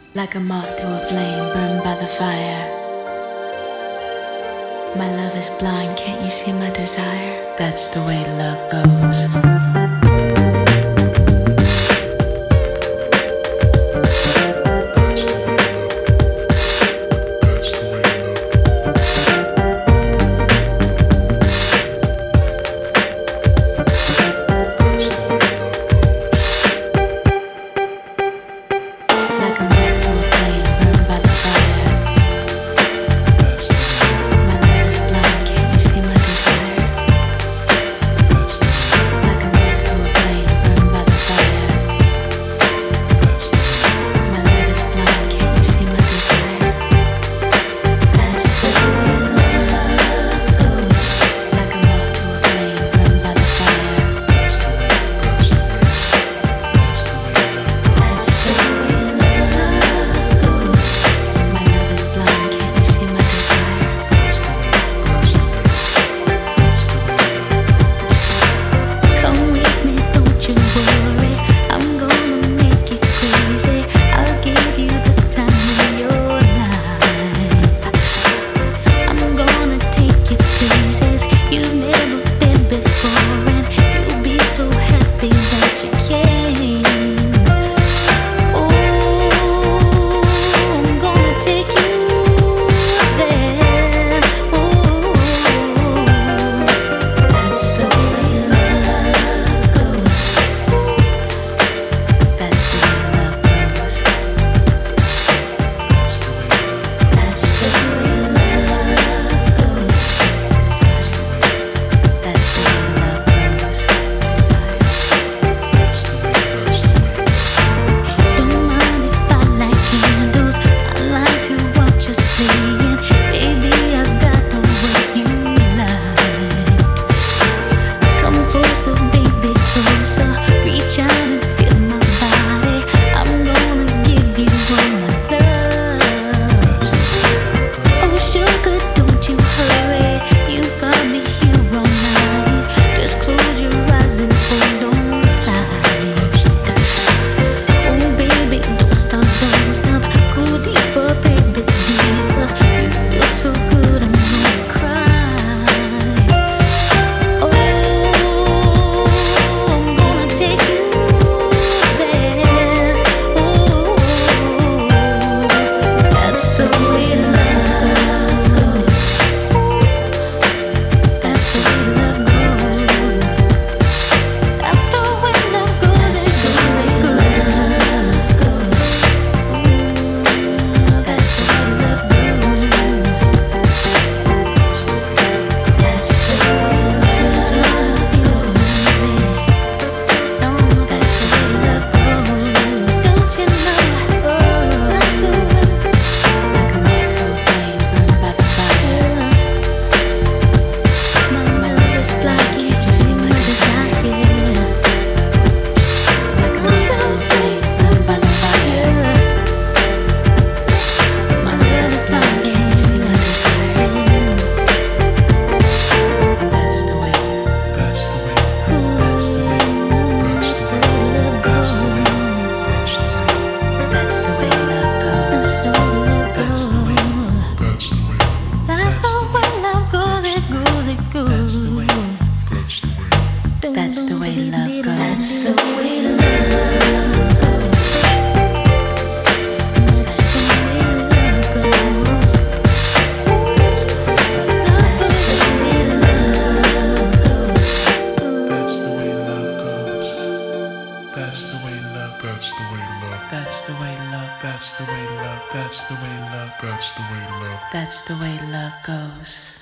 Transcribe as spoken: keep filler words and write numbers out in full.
Like a moth to a flame burned by the fire. My love is blind, can't you see my desire? That's the way love goes. That's the way love goes. That's the way love goes. That's the way love goes. That's the way love goes. That's the way love goes. That's the way love. That's the way love. That's the way love. That's the way love. That's the way love. That's the way love. That's the way love goes.